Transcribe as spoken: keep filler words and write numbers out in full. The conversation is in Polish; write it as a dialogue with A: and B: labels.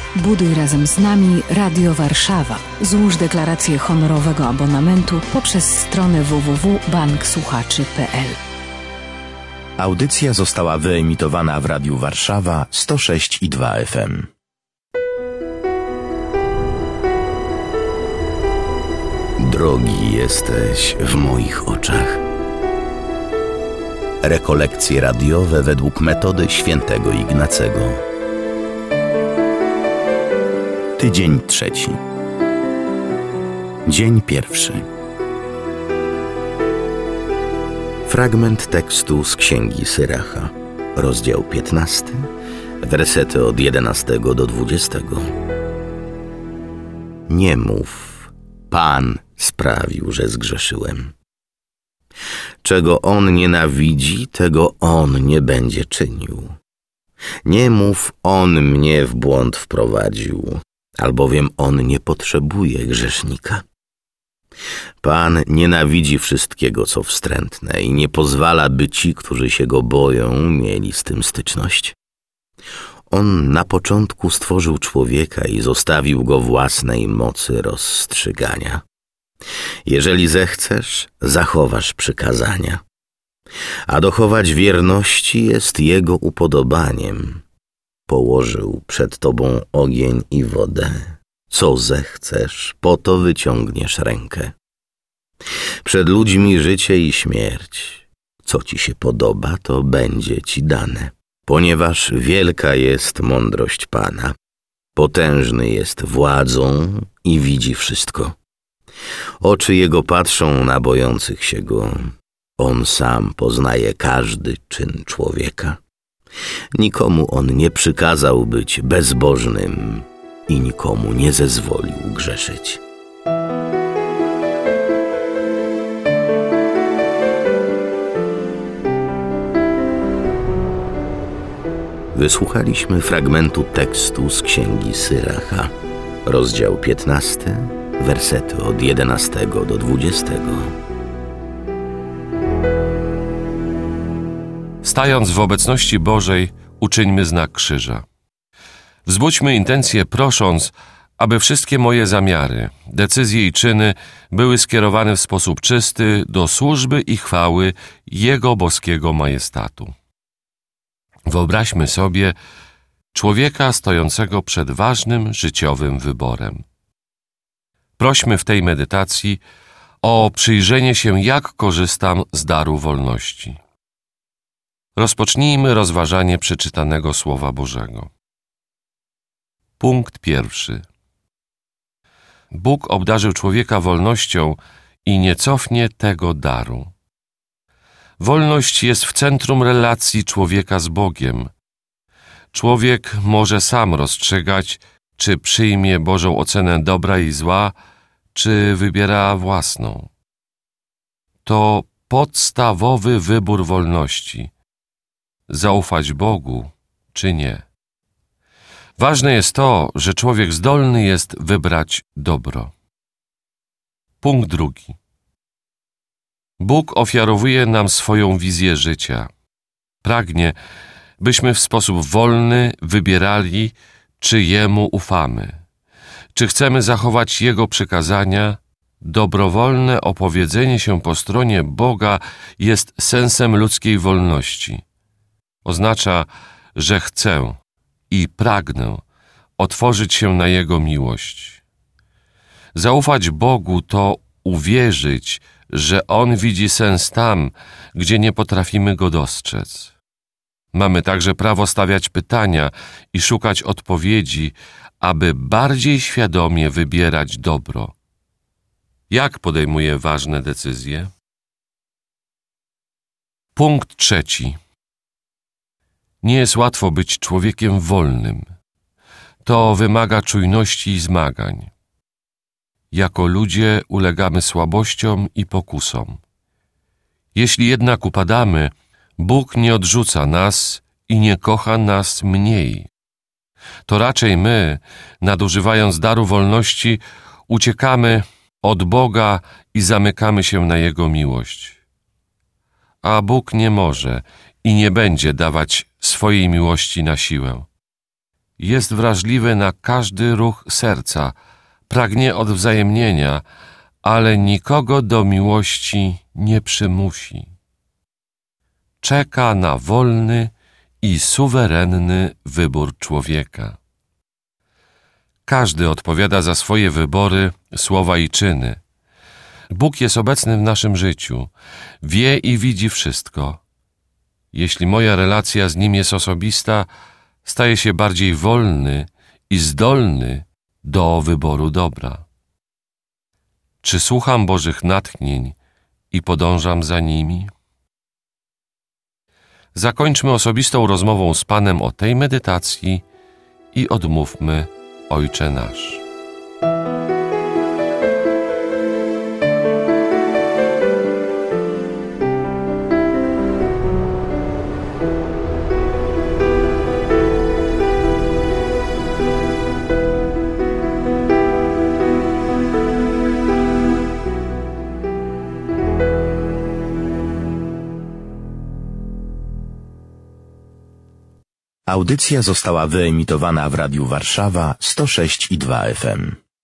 A: Buduj razem z nami Radio Warszawa. Złóż deklarację honorowego abonamentu poprzez stronę w w w kropka bank słuchaczy kropka p l.
B: Audycja została wyemitowana w Radiu Warszawa sto sześć i dwa F M.
C: Drogi jesteś w moich oczach. Rekolekcje radiowe według metody świętego Ignacego. Tydzień trzeci. Dzień pierwszy. Fragment tekstu z Księgi Syracha, rozdział piętnasty, wersety od jedenastego do dwudziestego. Nie mów, Pan sprawił, że zgrzeszyłem. Czego On nienawidzi, tego On nie będzie czynił. Nie mów, On mnie w błąd wprowadził, albowiem On nie potrzebuje grzesznika. Pan nienawidzi wszystkiego, co wstrętne i nie pozwala, by ci, którzy się Go boją, mieli z tym styczność. On na początku stworzył człowieka i zostawił go własnej mocy rozstrzygania. Jeżeli zechcesz, zachowasz przykazania, a dochować wierności jest Jego upodobaniem. Położył przed tobą ogień i wodę. Co zechcesz, po to wyciągniesz rękę. Przed ludźmi życie i śmierć. Co ci się podoba, to będzie ci dane. Ponieważ wielka jest mądrość Pana, potężny jest władzą i widzi wszystko. Oczy Jego patrzą na bojących się Go. On sam poznaje każdy czyn człowieka. Nikomu On nie przykazał być bezbożnym i nikomu nie zezwolił grzeszyć. Wysłuchaliśmy fragmentu tekstu z Księgi Syracha, rozdział piętnasty, wersety od jedenastego do dwudziestego.
D: Stając w obecności Bożej, uczyńmy znak krzyża. Wzbudźmy intencje, prosząc, aby wszystkie moje zamiary, decyzje i czyny były skierowane w sposób czysty do służby i chwały Jego boskiego majestatu. Wyobraźmy sobie człowieka stojącego przed ważnym życiowym wyborem. Prośmy w tej medytacji o przyjrzenie się, jak korzystam z daru wolności. Rozpocznijmy rozważanie przeczytanego Słowa Bożego. Punkt pierwszy. Bóg obdarzył człowieka wolnością i nie cofnie tego daru. Wolność jest w centrum relacji człowieka z Bogiem. Człowiek może sam rozstrzygać, czy przyjmie Bożą ocenę dobra i zła, czy wybiera własną. To podstawowy wybór wolności. Zaufać Bogu, czy nie. Ważne jest to, że człowiek zdolny jest wybrać dobro. Punkt drugi. Bóg ofiarowuje nam swoją wizję życia. Pragnie, byśmy w sposób wolny wybierali, czy Jemu ufamy. Czy chcemy zachować Jego przykazania? Dobrowolne opowiedzenie się po stronie Boga jest sensem ludzkiej wolności. Oznacza, że chcę i pragnę otworzyć się na Jego miłość. Zaufać Bogu to uwierzyć, że On widzi sens tam, gdzie nie potrafimy go dostrzec. Mamy także prawo stawiać pytania i szukać odpowiedzi, aby bardziej świadomie wybierać dobro. Jak podejmuję ważne decyzje? Punkt trzeci. Nie jest łatwo być człowiekiem wolnym. To wymaga czujności i zmagań. Jako ludzie ulegamy słabościom i pokusom. Jeśli jednak upadamy, Bóg nie odrzuca nas i nie kocha nas mniej. To raczej my, nadużywając daru wolności, uciekamy od Boga i zamykamy się na Jego miłość. A Bóg nie może i nie będzie dawać swojej miłości na siłę. Jest wrażliwy na każdy ruch serca, pragnie odwzajemnienia, ale nikogo do miłości nie przymusi. Czeka na wolny i suwerenny wybór człowieka. Każdy odpowiada za swoje wybory, słowa i czyny. Bóg jest obecny w naszym życiu, wie i widzi wszystko. Jeśli moja relacja z Nim jest osobista, staję się bardziej wolny i zdolny do wyboru dobra. Czy słucham Bożych natchnień i podążam za nimi? Zakończmy osobistą rozmową z Panem o tej medytacji i odmówmy Ojcze nasz.
B: Audycja została wyemitowana w Radiu Warszawa sto sześć i dwa F M.